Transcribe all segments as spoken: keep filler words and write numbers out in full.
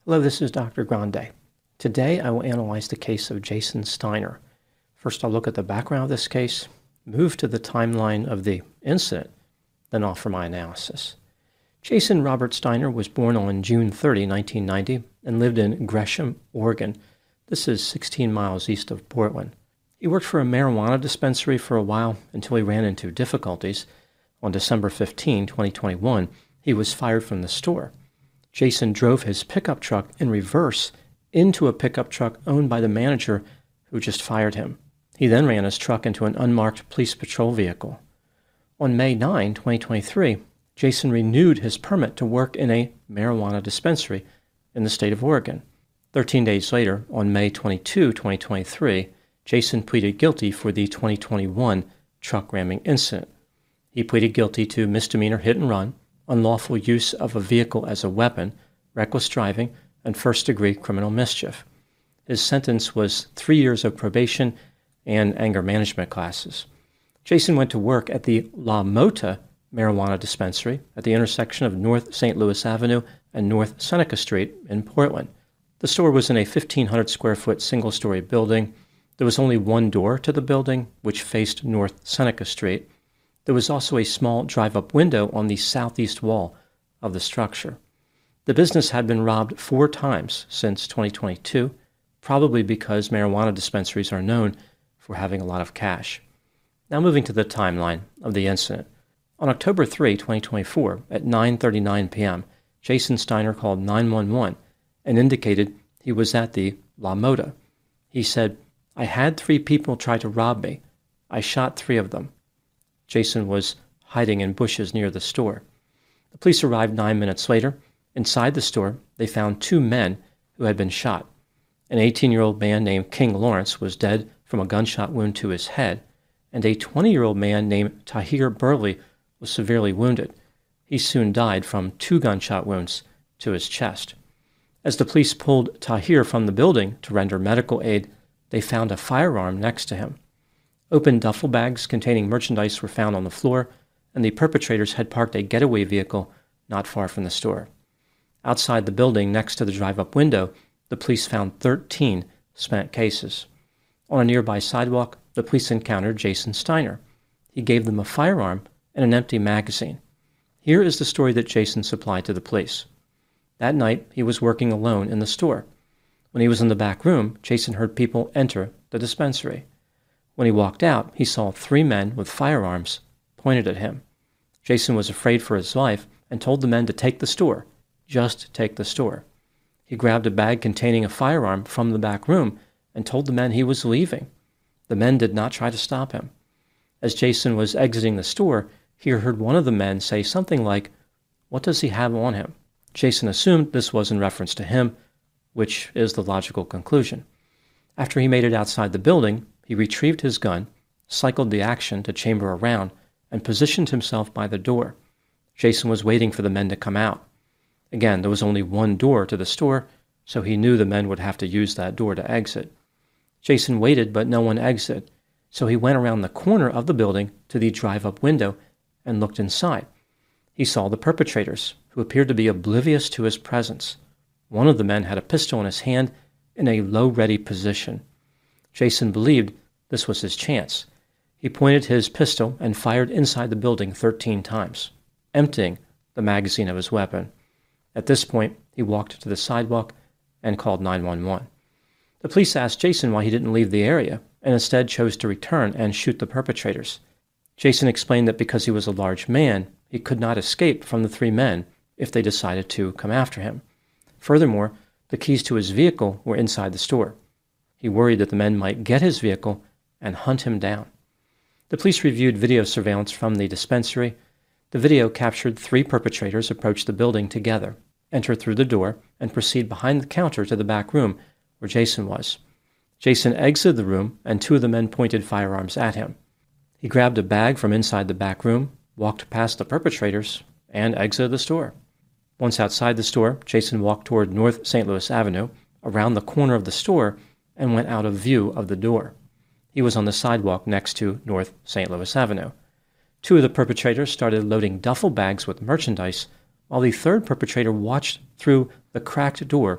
Hello, this is Doctor Grande. Today I will analyze the case of Jason Steiner. First I'll look at the background of this case, move to the timeline of the incident, then offer my analysis. Jason Robert Steiner was born on June thirtieth, nineteen ninety, and lived in Gresham, Oregon. This is sixteen miles east of Portland. He worked for a marijuana dispensary for a while until he ran into difficulties. On December fifteenth, twenty twenty-one, he was fired from the store. Jason drove his pickup truck in reverse into a pickup truck owned by the manager who just fired him. He then ran his truck into an unmarked police patrol vehicle. On May ninth, twenty twenty-three, Jason renewed his permit to work in a marijuana dispensary in the state of Oregon. Thirteen days later, on May twenty-second, twenty twenty-three, Jason pleaded guilty for the twenty twenty-one truck ramming incident. He pleaded guilty to misdemeanor hit and run, unlawful use of a vehicle as a weapon, reckless driving, and first-degree criminal mischief. His sentence was three years of probation and anger management classes. Jason went to work at the La Mota marijuana dispensary at the intersection of North Saint Louis Avenue and North Seneca Street in Portland. The store was in a fifteen hundred square foot single-story building. There was only one door to the building, which faced North Seneca Street. There was also a small drive-up window on the southeast wall of the structure. The business had been robbed four times since twenty twenty-two, probably because marijuana dispensaries are known for having a lot of cash. Now moving to the timeline of the incident. On October third, twenty twenty-four, at nine thirty-nine p.m., Jason Steiner called nine one one and indicated he was at the La Mota. He said, "I had three people try to rob me. I shot three of them." Jason was hiding in bushes near the store. The police arrived nine minutes later. Inside the store, they found two men who had been shot. An eighteen-year-old man named King Lawrence was dead from a gunshot wound to his head, and a twenty-year-old man named Tahir Burley was severely wounded. He soon died from two gunshot wounds to his chest. As the police pulled Tahir from the building to render medical aid, they found a firearm next to him. Open duffel bags containing merchandise were found on the floor, and the perpetrators had parked a getaway vehicle not far from the store. Outside the building, next to the drive-up window, the police found thirteen spent cases. On a nearby sidewalk, the police encountered Jason Steiner. He gave them a firearm and an empty magazine. Here is the story that Jason supplied to the police. That night, he was working alone in the store. When he was in the back room, Jason heard people enter the dispensary. When he walked out, he saw three men with firearms pointed at him. Jason was afraid for his life and told the men to take the store, just take the store. He grabbed a bag containing a firearm from the back room and told the men he was leaving. The men did not try to stop him. As Jason was exiting the store, he heard one of the men say something like, "What does he have on him?" Jason assumed this was in reference to him, which is the logical conclusion. After he made it outside the building, he retrieved his gun, cycled the action to chamber a round, and positioned himself by the door. Jason was waiting for the men to come out. Again, there was only one door to the store, so he knew the men would have to use that door to exit. Jason waited, but no one exited, so he went around the corner of the building to the drive-up window and looked inside. He saw the perpetrators, who appeared to be oblivious to his presence. One of the men had a pistol in his hand in a low-ready position. Jason believed this was his chance. He pointed his pistol and fired inside the building thirteen times, emptying the magazine of his weapon. At this point, he walked to the sidewalk and called nine one one. The police asked Jason why he didn't leave the area and instead chose to return and shoot the perpetrators. Jason explained that because he was a large man, he could not escape from the three men if they decided to come after him. Furthermore, the keys to his vehicle were inside the store. He worried that the men might get his vehicle and hunt him down. The police reviewed video surveillance from the dispensary. The video captured three perpetrators approach the building together, enter through the door, and proceed behind the counter to the back room where Jason was. Jason exited the room, and two of the men pointed firearms at him. He grabbed a bag from inside the back room, walked past the perpetrators, and exited the store. Once outside the store, Jason walked toward North Saint Louis Avenue, around the corner of the store, and went out of view of the door. He was on the sidewalk next to North Saint Louis Avenue. Two of the perpetrators started loading duffel bags with merchandise, while the third perpetrator watched through the cracked door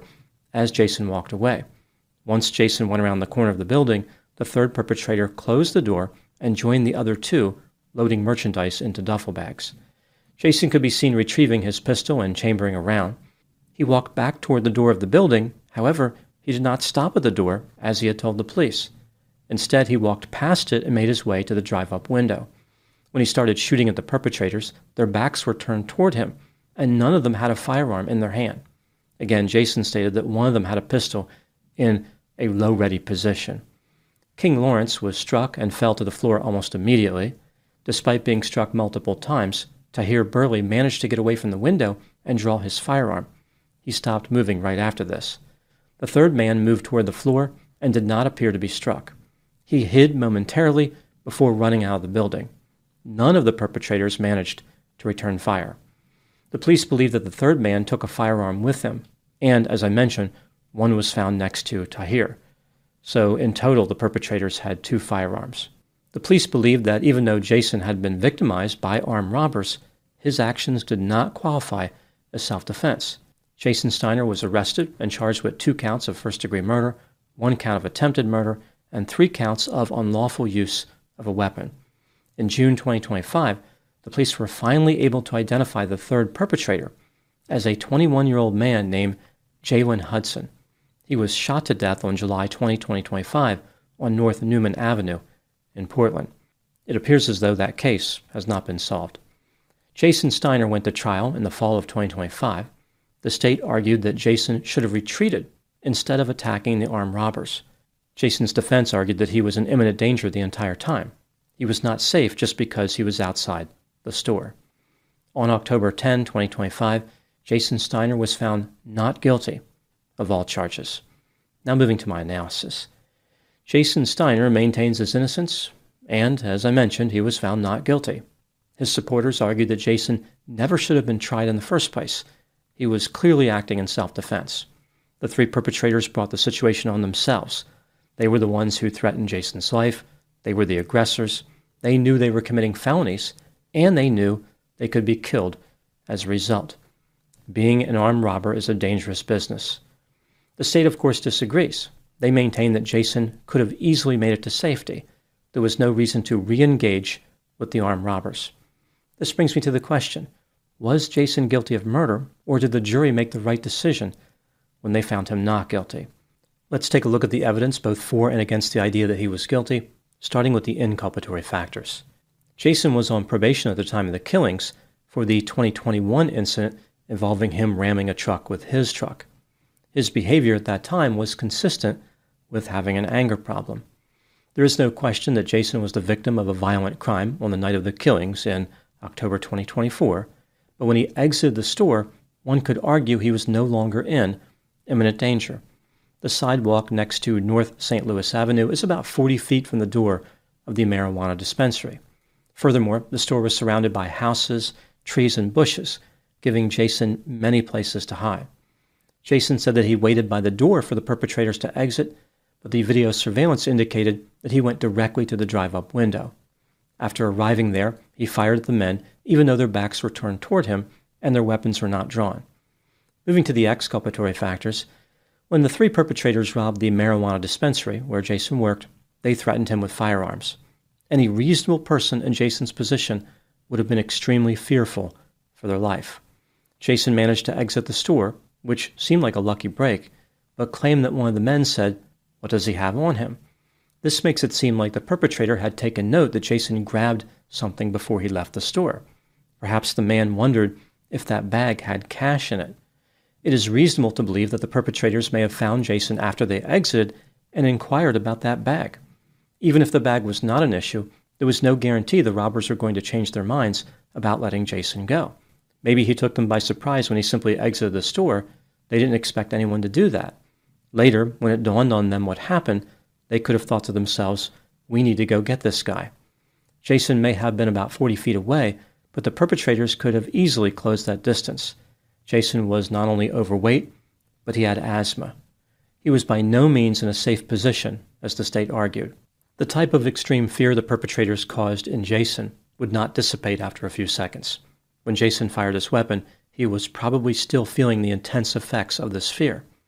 as Jason walked away. Once Jason went around the corner of the building, the third perpetrator closed the door and joined the other two, loading merchandise into duffel bags. Jason could be seen retrieving his pistol and chambering a round. He walked back toward the door of the building. However, he did not stop at the door, as he had told the police. Instead, he walked past it and made his way to the drive-up window. When he started shooting at the perpetrators, their backs were turned toward him, and none of them had a firearm in their hand. Again, Jason stated that one of them had a pistol in a low-ready position. King Lawrence was struck and fell to the floor almost immediately. Despite being struck multiple times, Tahir Burley managed to get away from the window and draw his firearm. He stopped moving right after this. The third man moved toward the floor and did not appear to be struck. He hid momentarily before running out of the building. None of the perpetrators managed to return fire. The police believe that the third man took a firearm with him, and, as I mentioned, one was found next to Tahir. So, in total, the perpetrators had two firearms. The police believed that even though Jason had been victimized by armed robbers, his actions did not qualify as self-defense. Jason Steiner was arrested and charged with two counts of first-degree murder, one count of attempted murder, and three counts of unlawful use of a weapon. In June twenty twenty-five, the police were finally able to identify the third perpetrator as a twenty-one-year-old man named Jalen Hudson. He was shot to death on July twentieth, twenty twenty-five on North Newman Avenue in Portland. It appears as though that case has not been solved. Jason Steiner went to trial in the fall of twenty twenty-five. The state argued that Jason should have retreated instead of attacking the armed robbers. Jason's defense argued that he was in imminent danger the entire time. He was not safe just because he was outside the store. On October tenth, twenty twenty-five, Jason Steiner was found not guilty of all charges. Now moving to my analysis. Jason Steiner maintains his innocence, and, as I mentioned, he was found not guilty. His supporters argued that Jason never should have been tried in the first place. He was clearly acting in self-defense. The three perpetrators brought the situation on themselves. They were the ones who threatened Jason's life. They were the aggressors. They knew they were committing felonies, and they knew they could be killed as a result. Being an armed robber is a dangerous business. The state, of course, disagrees. They maintain that Jason could have easily made it to safety. There was no reason to re-engage with the armed robbers. This brings me to the question, was Jason guilty of murder, or did the jury make the right decision when they found him not guilty? Let's take a look at the evidence both for and against the idea that he was guilty, starting with the inculpatory factors. Jason was on probation at the time of the killings for the twenty twenty-one incident involving him ramming a truck with his truck. His behavior at that time was consistent with having an anger problem. There is no question that Jason was the victim of a violent crime on the night of the killings in October twenty twenty-four, but when he exited the store, one could argue he was no longer in imminent danger. The sidewalk next to North Saint Louis Avenue is about forty feet from the door of the marijuana dispensary. Furthermore, the store was surrounded by houses, trees, and bushes, giving Jason many places to hide. Jason said that he waited by the door for the perpetrators to exit, but the video surveillance indicated that he went directly to the drive-up window. After arriving there, he fired at the men, even though their backs were turned toward him and their weapons were not drawn. Moving to the exculpatory factors, when the three perpetrators robbed the marijuana dispensary where Jason worked, they threatened him with firearms. Any reasonable person in Jason's position would have been extremely fearful for their life. Jason managed to exit the store, which seemed like a lucky break, but claimed that one of the men said, "What does he have on him?" This makes it seem like the perpetrator had taken note that Jason grabbed something before he left the store. Perhaps the man wondered if that bag had cash in it. It is reasonable to believe that the perpetrators may have found Jason after they exited and inquired about that bag. Even if the bag was not an issue, there was no guarantee the robbers were going to change their minds about letting Jason go. Maybe he took them by surprise when he simply exited the store. They didn't expect anyone to do that. Later, when it dawned on them what happened, they could have thought to themselves, "We need to go get this guy." Jason may have been about forty feet away, but the perpetrators could have easily closed that distance. Jason was not only overweight, but he had asthma. He was by no means in a safe position, as the state argued. The type of extreme fear the perpetrators caused in Jason would not dissipate after a few seconds. When Jason fired his weapon, he was probably still feeling the intense effects of this fear. He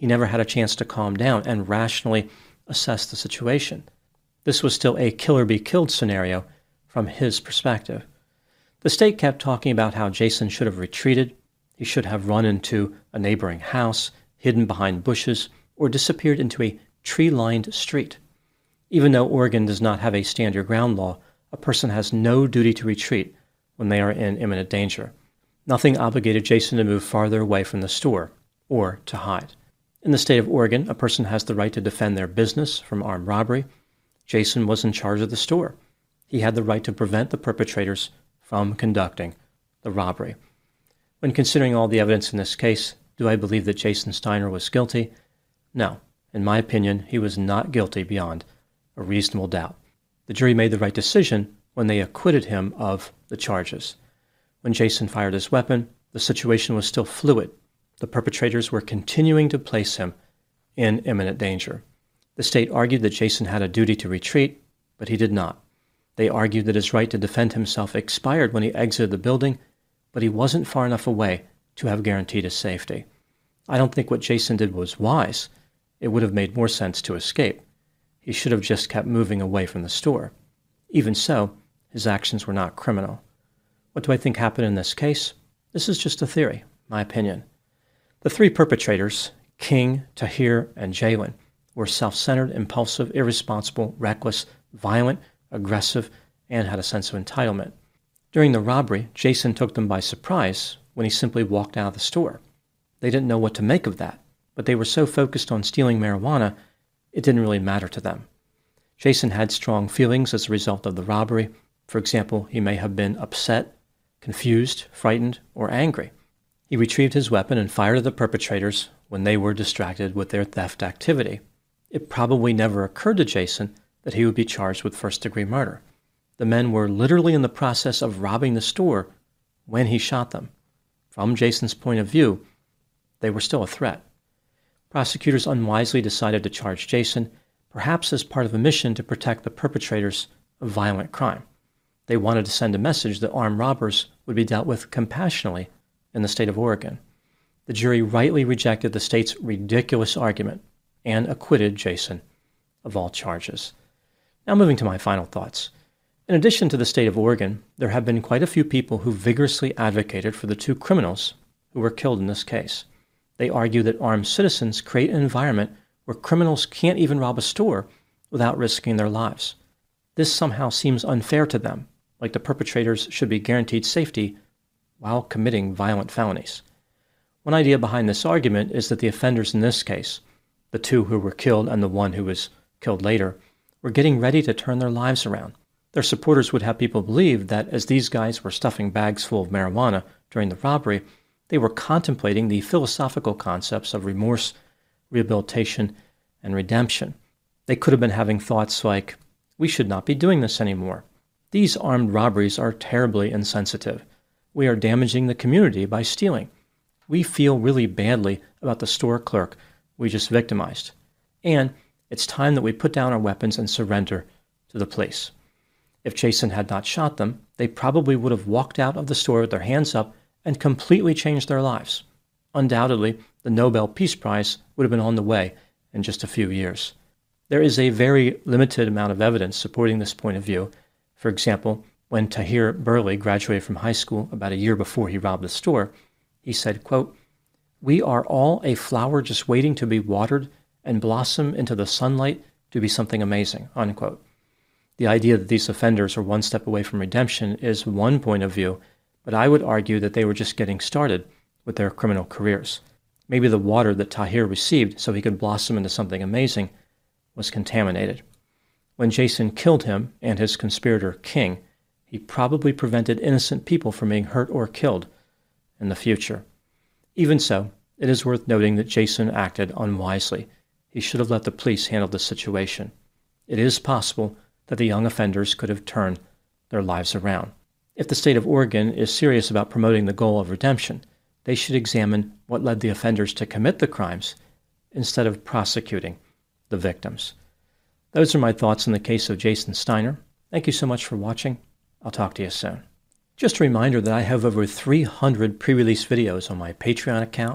He never had a chance to calm down and rationally assess the situation. This was still a kill-or-be-killed scenario from his perspective. The state kept talking about how Jason should have retreated, he should have run into a neighboring house, hidden behind bushes, or disappeared into a tree-lined street. Even though Oregon does not have a stand your ground law, a person has no duty to retreat when they are in imminent danger. Nothing obligated Jason to move farther away from the store or to hide. In the state of Oregon, a person has the right to defend their business from armed robbery. Jason was in charge of the store. He had the right to prevent the perpetrators from conducting the robbery. When considering all the evidence in this case, do I believe that Jason Steiner was guilty? No. In my opinion, he was not guilty beyond a reasonable doubt. The jury made the right decision when they acquitted him of the charges. When Jason fired his weapon, the situation was still fluid. The perpetrators were continuing to place him in imminent danger. The state argued that Jason had a duty to retreat, but he did not. They argued that his right to defend himself expired when he exited the building, but he wasn't far enough away to have guaranteed his safety. I don't think what Jason did was wise. It would have made more sense to escape. He should have just kept moving away from the store. Even so, his actions were not criminal. What do I think happened in this case? This is just a theory, my opinion. The three perpetrators, King, Tahir, and Jalen, were self-centered, impulsive, irresponsible, reckless, violent, aggressive, and had a sense of entitlement. During the robbery, Jason took them by surprise when he simply walked out of the store. They didn't know what to make of that, but they were so focused on stealing marijuana, it didn't really matter to them. Jason had strong feelings as a result of the robbery. For example, he may have been upset, confused, frightened, or angry. He retrieved his weapon and fired at the perpetrators when they were distracted with their theft activity. It probably never occurred to Jason that he would be charged with first-degree murder. The men were literally in the process of robbing the store when he shot them. From Jason's point of view, they were still a threat. Prosecutors unwisely decided to charge Jason, perhaps as part of a mission to protect the perpetrators of violent crime. They wanted to send a message that armed robbers would be dealt with compassionately in the state of Oregon. The jury rightly rejected the state's ridiculous argument and acquitted Jason of all charges. Now moving to my final thoughts. In addition to the state of Oregon, there have been quite a few people who vigorously advocated for the two criminals who were killed in this case. They argue that armed citizens create an environment where criminals can't even rob a store without risking their lives. This somehow seems unfair to them, like the perpetrators should be guaranteed safety while committing violent felonies. One idea behind this argument is that the offenders in this case, the two who were killed and the one who was killed later, were getting ready to turn their lives around. Their supporters would have people believe that as these guys were stuffing bags full of marijuana during the robbery, they were contemplating the philosophical concepts of remorse, rehabilitation, and redemption. They could have been having thoughts like, we should not be doing this anymore. These armed robberies are terribly insensitive. We are damaging the community by stealing. We feel really badly about the store clerk we just victimized. And it's time that we put down our weapons and surrender to the police. If Jason had not shot them, they probably would have walked out of the store with their hands up and completely changed their lives. Undoubtedly, the Nobel Peace Prize would have been on the way in just a few years. There is a very limited amount of evidence supporting this point of view. For example, when Tahir Burley graduated from high school about a year before he robbed the store, he said, quote, "We are all a flower just waiting to be watered and blossom into the sunlight to be something amazing," unquote. The idea that these offenders are one step away from redemption is one point of view, but I would argue that they were just getting started with their criminal careers. Maybe the water that Tahir received so he could blossom into something amazing was contaminated. When Jason killed him and his conspirator King, he probably prevented innocent people from being hurt or killed in the future. Even so, it is worth noting that Jason acted unwisely. He should have let the police handle the situation. It is possible that the young offenders could have turned their lives around. If the state of Oregon is serious about promoting the goal of redemption, they should examine what led the offenders to commit the crimes instead of prosecuting the victims. Those are my thoughts on the case of Jason Steiner. Thank you so much for watching. I'll talk to you soon. Just a reminder that I have over three hundred pre-release videos on my Patreon account,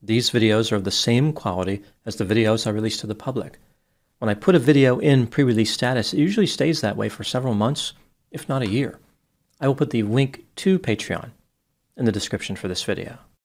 These videos are of the same quality as the videos I release to the public. When I put a video in pre-release status, it usually stays that way for several months, if not a year. I will put the link to Patreon in the description for this video.